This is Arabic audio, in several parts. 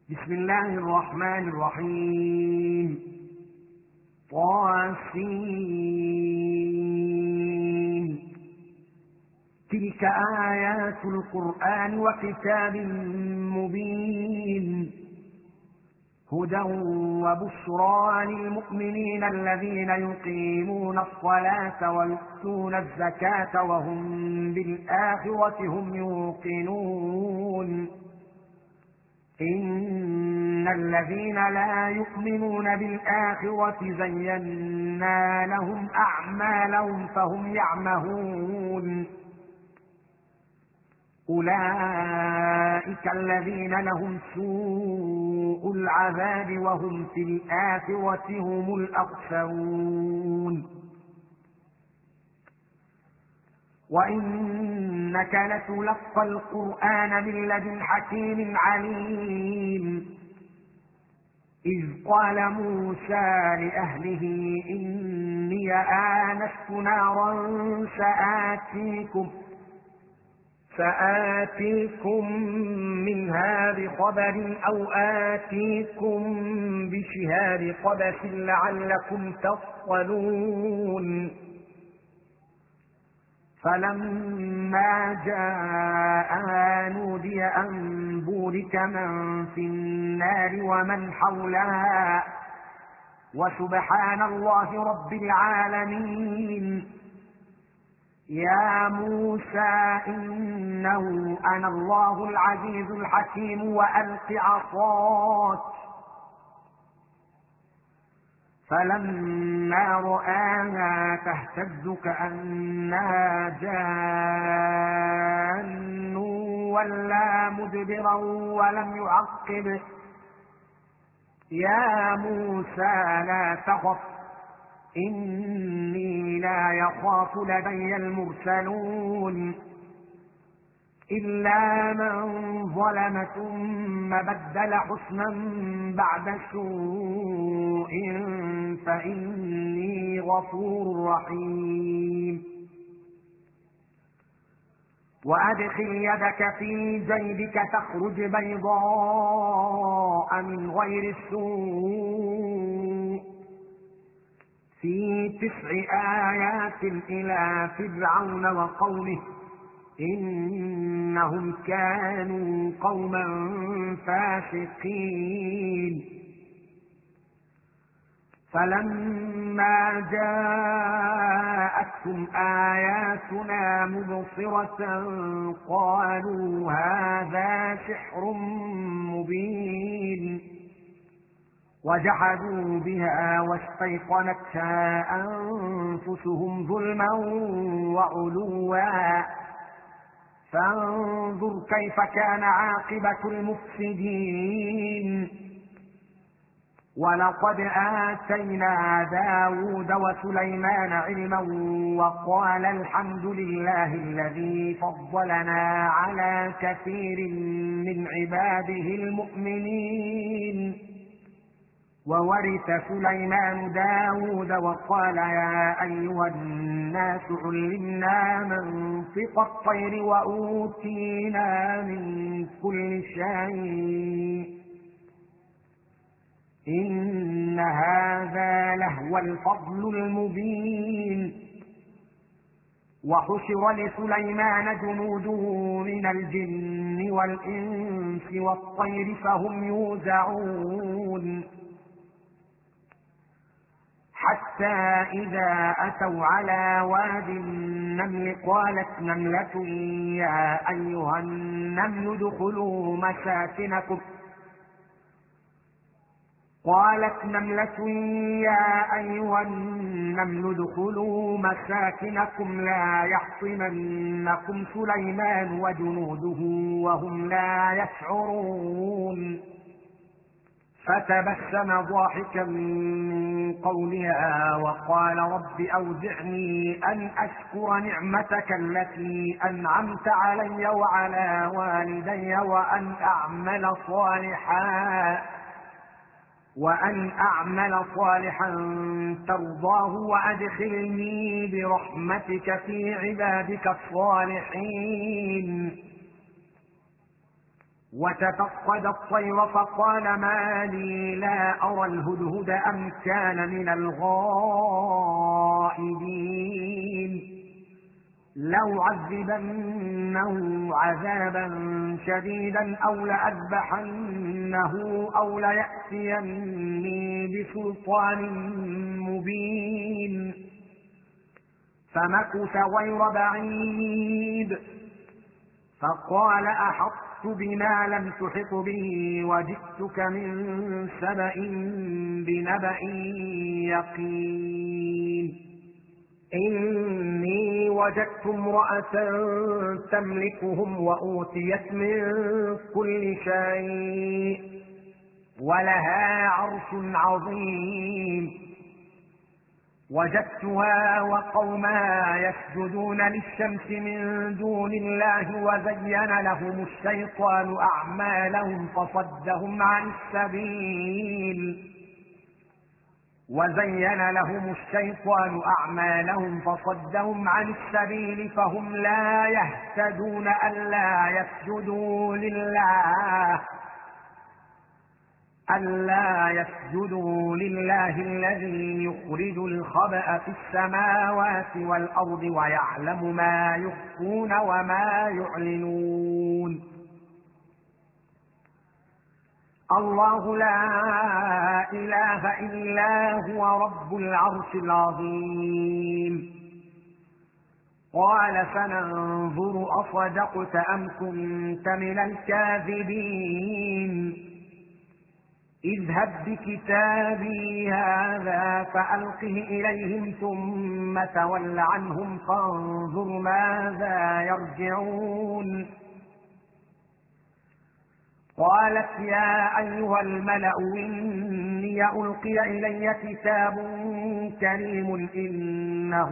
بسم الله الرحمن الرحيم. طاسين. تلك آيات القرآن وكتاب مبين، هدى وبشرى للمؤمنين الذين يقيمون الصلاة ويؤتون الزكاة وهم بالآخرة هم يوقنون. إن الذين لا يؤمنون بالآخرة زينا لهم أعمالهم فهم يعمهون. أولئك الذين لهم سوء العذاب وهم في الآخرة هم الأخسرون. وإنك لتلقى القرآن من لدن حكيم عليم. إذ قال موسى لأهله إني آنست نارا سآتيكم منها بخبر أو آتيكم بشهاب قبس لعلكم تصطلون. فلما جاءها نودي أن بورك من في النار ومن حولها وسبحان الله رب العالمين. يا موسى إنه أنا الله العزيز الحكيم وألق عصاك. فلما رآها تهتز كأنها جان ولا مدبرا ولم يعقب. يا موسى لا تخف إني لا يخاف لدي المرسلون. إلا من ظلم ثم بدل حسنا بعد سوء فإني غفور رحيم. وأدخل يدك في جيبك تخرج بيضاء من غير سوء في 9 آيات إلى فرعون وقومه إنهم كانوا قوما فاسقين. فلما جاءتهم آياتنا مبصرة قالوا هذا سحر مبين، وجحدوا بها واستيقنتها أنفسهم ظلما وعلوا. فانظر كيف كان عاقبة المفسدين. ولقد آتينا داود وسليمان علما وقال الحمد لله الذي فضلنا على كثير من عباده المؤمنين. وورث سليمان داود وقال يا أيها الناس علمنا منطق الطير وأوتينا من كل شيء إن هذا لهو الفضل المبين. وحشر لسليمان جنوده من الجن والإنس والطير فهم يوزعون. حتى إذا أتوا على واد النمل قالت نملة يا أيها النمل ادخلوا مساكنكم لا يحطمنكم سليمان وجنوده وهم لا يشعرون. فتبسم ضاحكا من قولها وقال رب أوزعني أن أشكر نعمتك التي أنعمت علي وعلى والدي وأن أعمل صالحا ترضاه وأدخلني برحمتك في عبادك الصالحين. وتفقد الطير فقال ما لي لا أرى الهدهد أم كان من الغائبين لأعذبنه عذابا شديدا أو لأذبحنه أو ليأتيني بسلطان مبين فمكث غير بعيد فقال أحطت بما لم تحط به وجئتك من سبأ بنبأ يقين إني وجدت امرأة تملكهم وأوتيت من كل شيء ولها عرش عظيم وجدتها وقومها يسجدون للشمس من دون الله وزين لهم الشيطان أعمالهم فصدهم عن السبيل فهم لا يهتدون ألا يسجدوا لله الذي يخرج الخبأ في السماوات والأرض ويعلم ما يخفون وما يعلنون الله لا إله إلا هو رب العرش العظيم قال سننظر أصدقت أم كنت من الكاذبين اذهب بكتابي هذا فألقه إليهم ثم تول عنهم فانظر ماذا يرجعون قالت يا أيها الملأ إني ألقي إلي كتاب كريم إنه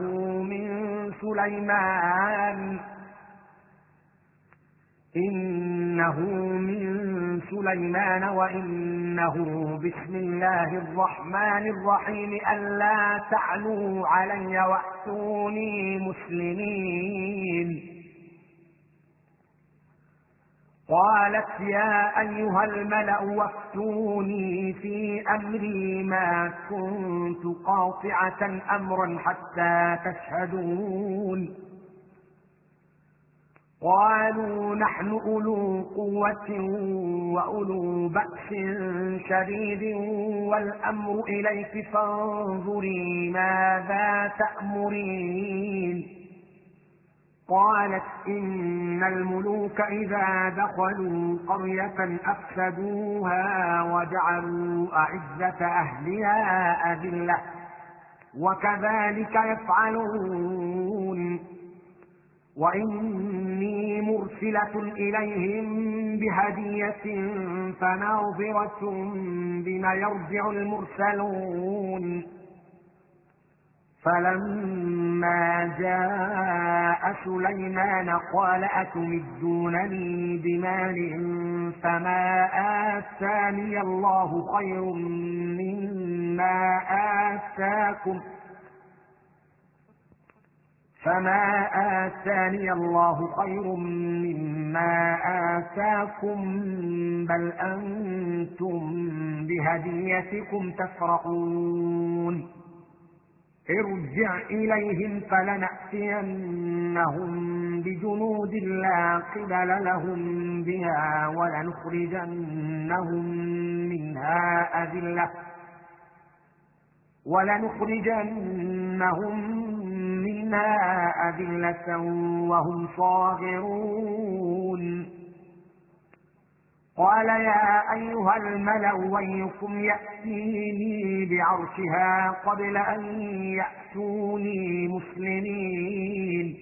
من سليمان وإنه بسم الله الرحمن الرحيم ألا تعلوا علي وأتوني مسلمين قالت يا أيها الملأ وافتوني في أمري ما كنت قاطعة أمرا حتى تشهدون قالوا نحن أولو قوة وأولو بأس شديد والأمر إليك فانظري ماذا تأمرين قالت إن الملوك إذا دخلوا قرية أفسدوها وجعلوا أعزة أهلها أذلة وكذلك يفعلون وإني مرسلة إليهم بهدية فناظرة بما يرجع المرسلون فلما جاء سليمان قال أتمدونني بمال فما آتاني الله خير مما آتاكم بل أنتم بهديتكم تفرحون ارجع إليهم فلنأتينهم بجنود لا قبل لهم بها ولنخرجنهم منها أذلة وهم صاغرون قال يا أيها الملأ ويكم يأتيني بعرشها قبل أن يأتوني مسلمين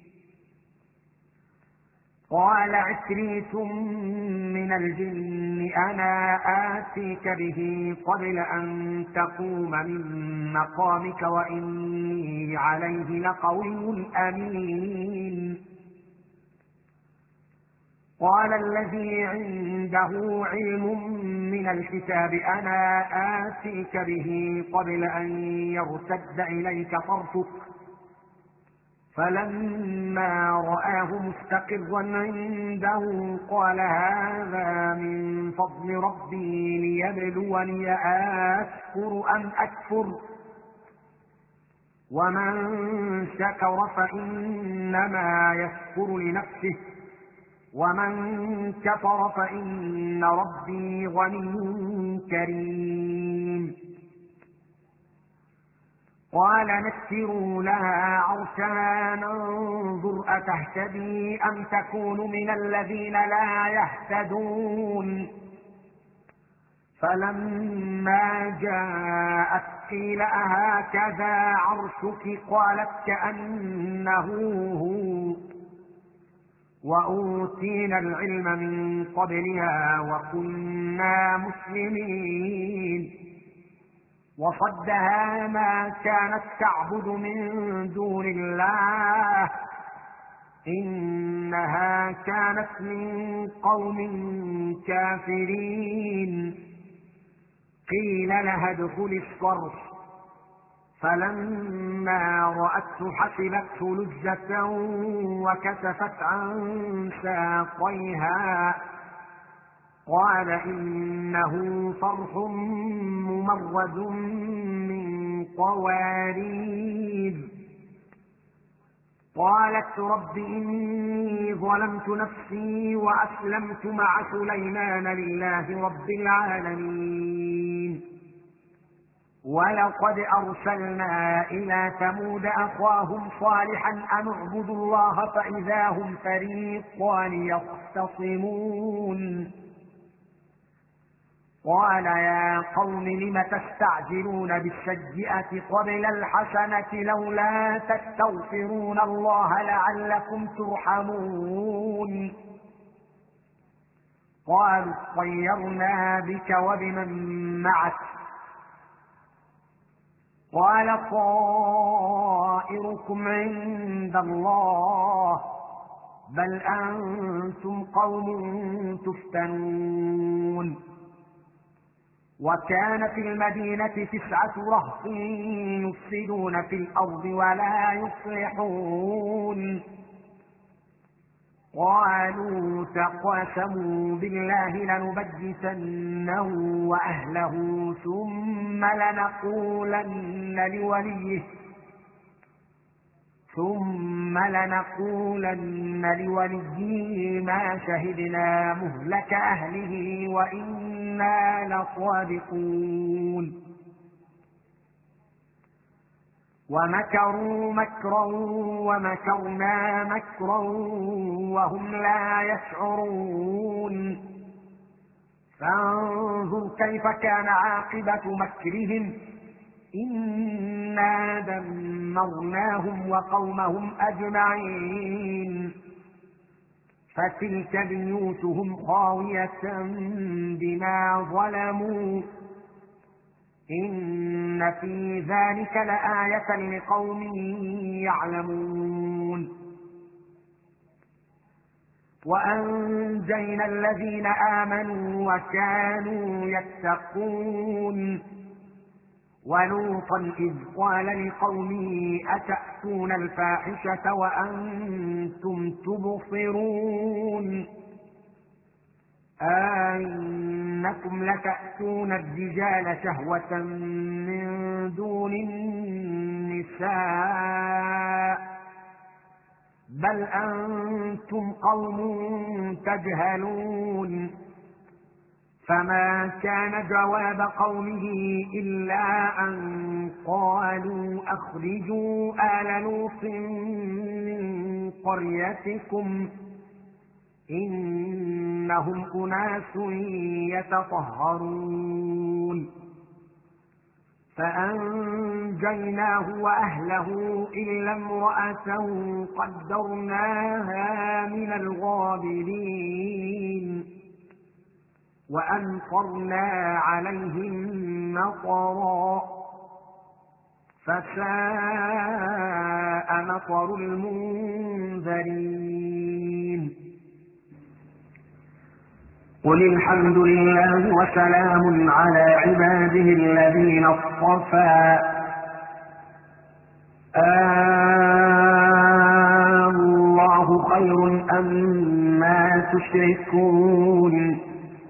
قال عفريت من الجن أنا آتيك به قبل أن تقوم من مقامك وإني عليه لقوي أمين قال الذي عنده علم من الكتاب أنا آتيك به قبل أن يرتد إليك طرفك فلما رآه مستقرا عنده قال هذا من فضل ربي ليبلوني أشكر أم أكفر ومن شكر فإنما يشكر لنفسه ومن كفر فإن ربي غني كريم. قال نكروا لها عرشها ننظر أتهتدي أم تكون من الذين لا يهتدون. فلما جاءت قيل أهكذا عرشك قالت كأنه هو وأوتينا العلم من قبلها وكنا مسلمين. وصدها ما كانت تعبد من دون الله إنها كانت من قوم كافرين. قيل لها ادخل الصرح فلما رأته حسبته لجة وكشفت عن ساقيها قال إنه صرح ممرد من قوارير. قالت رب إني ظلمت نفسي وأسلمت مع سليمان لله رب العالمين. ولقد أرسلنا إلى ثمود أخاهم صالحا أن اعبدوا الله فإذا هم فريقان يختصمون. قال يا قوم لم تستعجلون بالسيئة قبل الحسنة لولا تستغفرون الله لعلكم ترحمون. قالوا اطيرنا بك وبمن معك قال طائركم عند الله بل أنتم قوم تفتنون. وكان في المدينة 9 رهط يفسدون في الأرض ولا يصلحون. قالوا تقاسموا بالله لنبيتنه وأهله ثم لنقولن لوليه ما شهدنا مهلك أهله وإنا لصادقون. ومكروا مكرا ومكرنا مكرا وهم لا يشعرون. فانظر كيف كان عاقبة مكرهم إنا دمرناهم وقومهم أجمعين. فتلك بيوتهم خاوية بما ظلموا إن في ذلك لآية لقوم يعلمون. وأنجينا الذين آمنوا وكانوا يتقون. ولوطا إذ قال لقومه أتأتون الفاحشة وأنتم تبصرون أئنكم لتأتون الرجال شهوة من دون النساء بل أنتم قوم تجهلون. فما كان جواب قومه إلا أن قالوا أخرجوا آل لوط من قريتكم إنهم أناس يتطهرون. فأنجيناه وأهله إلا امرأته قدرناها من الغابرين. وأمطرنا عليهم مطرا فساء مطر المنذرين. قل الحمد لله وسلام على عباده الذين اصطفى عما تشركون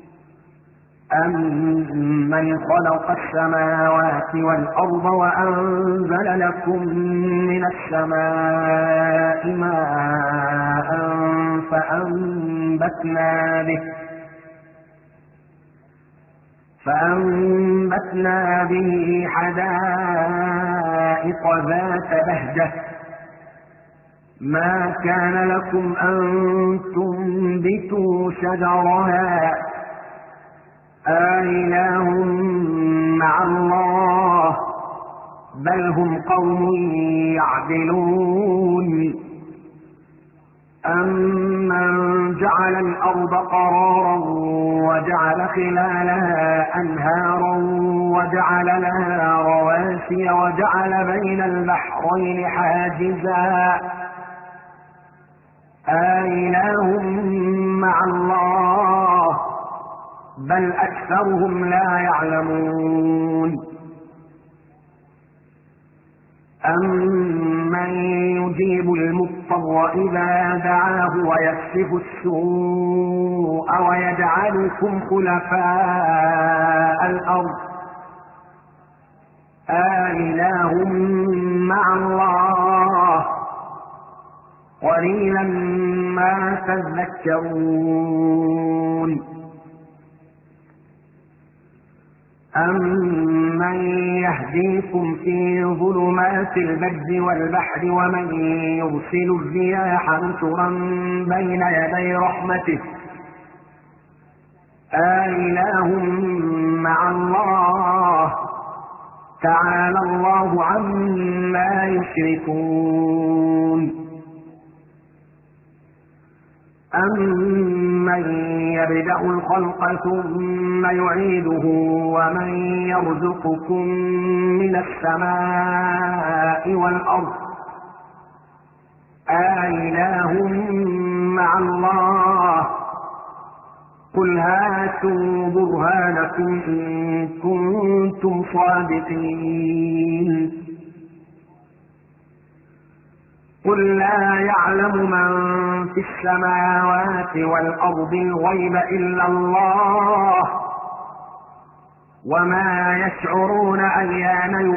أمن خلق السماوات والأرض وأنزل لكم من السماء ماء فأنبتنا به حدائق ذات بهجة ما كان لكم أن تنبتوا شجرها آله مع الله بل هم قوم يعدلون أمن جعل الأرض قرارا وجعل خلالها أنهارا وجعل لها رواسي وجعل بين البحرين حاجزا آله مع الله بل أكثرهم لا يعلمون أمن يجيب المضطر إذا دعاه ويكشف السوء ويجعلكم خلفاء الأرض آله مع الله قليلا ما تذكرون أمن يهديكم في ظلمات البر والبحر ومن يرسل الرياح نشرا بين يدي رحمته آله مع الله تعالى الله عما يشركون أمن يبدأ الخلق ثم يعيده ومن يرزقكم من السماء والأرض آله مع الله قل هاتوا برهانكم إن كنتم صادقين قل لا يعلم من في السماوات والأرض الغيب إلا الله وما يشعرون أيان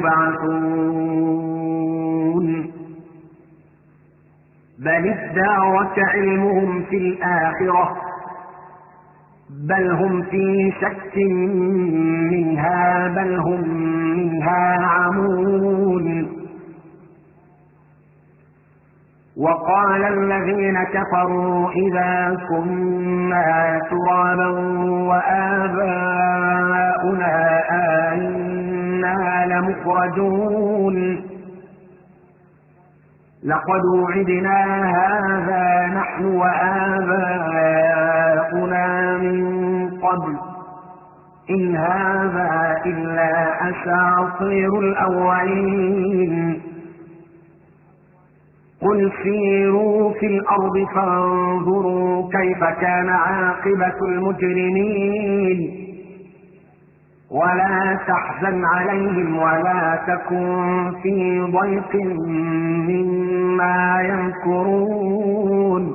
يبعثون بل ادارك علمهم في الآخرة بل هم في شك منها بل هم منها عمون وقال الذين كفروا إذا كنا ترابا وآباؤنا أئنا لمخرجون لقد وعدنا هذا نحن وآباؤنا من قبل إن هذا إلا أساطير الأولين قل سيروا في الأرض فانظروا كيف كان عاقبة المجرمين ولا تحزن عليهم ولا تكن في ضيق مما يمكرون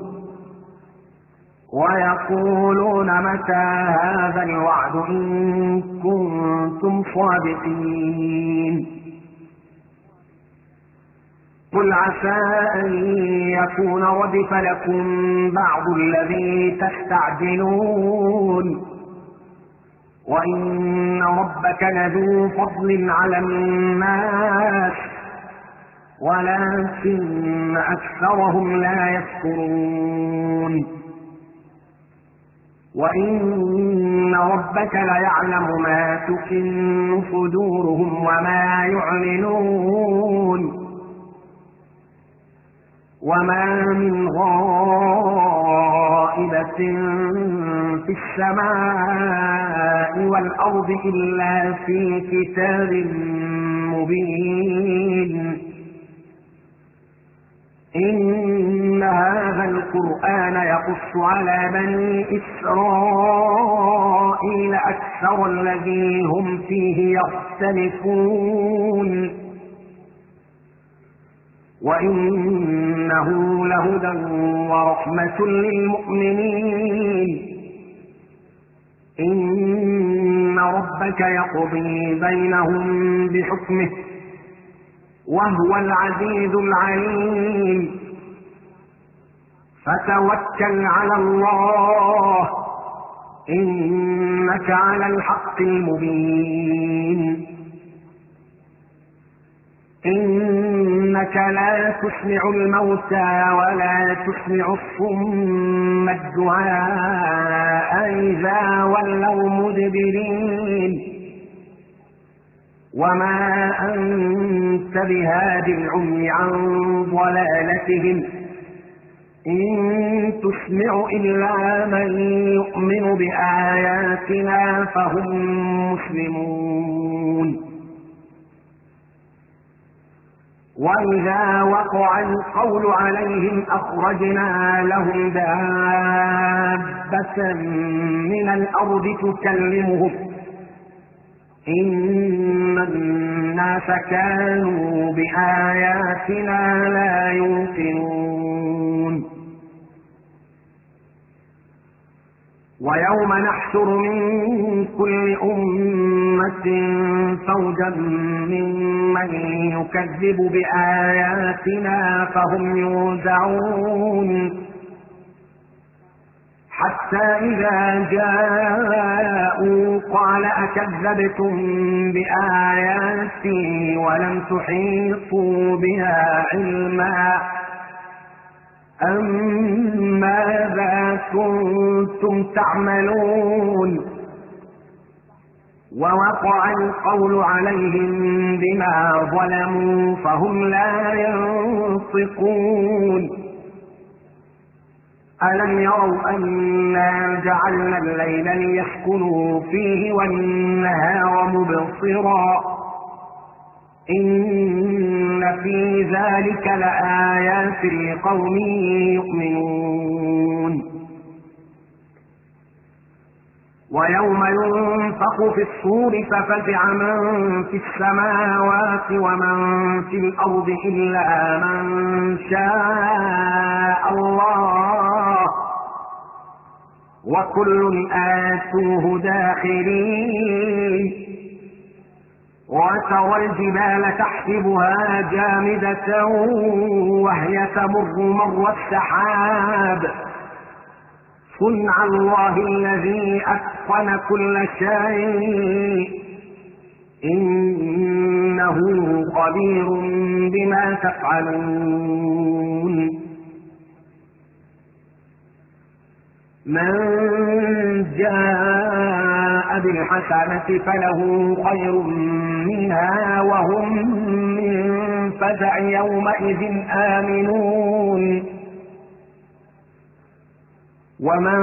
ويقولون متى هذا الوعد إن كنتم صادقين قل عسى أن يكون ردف لكم بعض الذي تستعجلون وإن ربك لذو فضل على الناس ولكن أكثرهم لا يشكرون وإن ربك ليعلم ما تكن صدورهم وما يعلنون وما من غائبة في السماء والأرض إلا في كتاب مبين إن هذا القرآن يقص على بني إسرائيل أكثر الذي هم فيه يختلفون وإنه لهدى ورحمة للمؤمنين. إن ربك يقضي بينهم بحكمه وهو العزيز العليم. فتوكل على الله إنك على الحق المبين. إنك لا تسمع الموتى ولا تسمع الصم الدعاء إذا ولوا مدبرين. وما أنت بهاد العمي عن ضلالتهم إن تسمع إلا من يؤمن بآياتنا فهم مسلمون. وإذا وقع القول عليهم أخرجنا لهم دابة من الأرض تكلمهم إن الناس كانوا بآياتنا لا يوقنون. ويوم نحشر من كل أمة فوجا ممن يكذب بآياتنا فهم يوزعون حتى إذا جاءوا قال أكذبتم بآياتي ولم تحيطوا بها علما أم ماذا كنتم تعملون. ووقع القول عليهم بما ظلموا فهم لا ينطقون. ألم يروا أنا جعلنا الليل ليسكنوا فيه والنهار مبصرا إن في ذلك لآيات لقوم يؤمنون. ويوم ينفخ في الصور ففزع من في السماوات ومن في الأرض إلا من شاء الله وكل آتوه داخرين. وترى الجبال تحسبها جامدة وهي تمر مر السحاب صنع الله الذي أتقن كل شيء إنه خبير بما تفعلون. من جاء بالحسنة فله خير منها وهم من فزع يومئذ آمنون. ومن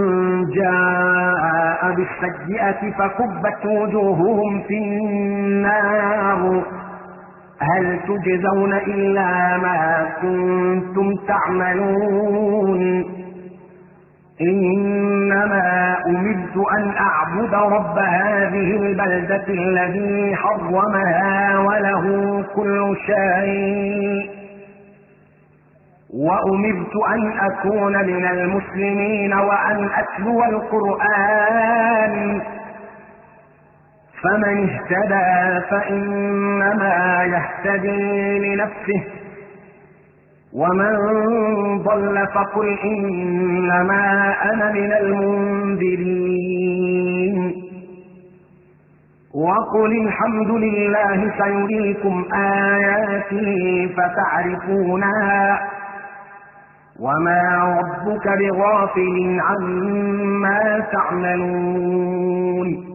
جاء بالسيئة فكبت وجوههم في النار هل تجزون إلا ما كنتم تعملون. إنما أمرت أن أعبد رب هذه البلدة الذي حرمها وله كل شيء وأمرت أن أكون من المسلمين وأن أتلو القرآن فمن اهتدى فإنما يهتدي لنفسه ومن ضل فقل إنما أنا من المنذرين. وقل الحمد لله سيريكم آياته فتعرفونها وما ربك بغافل عما تعملون.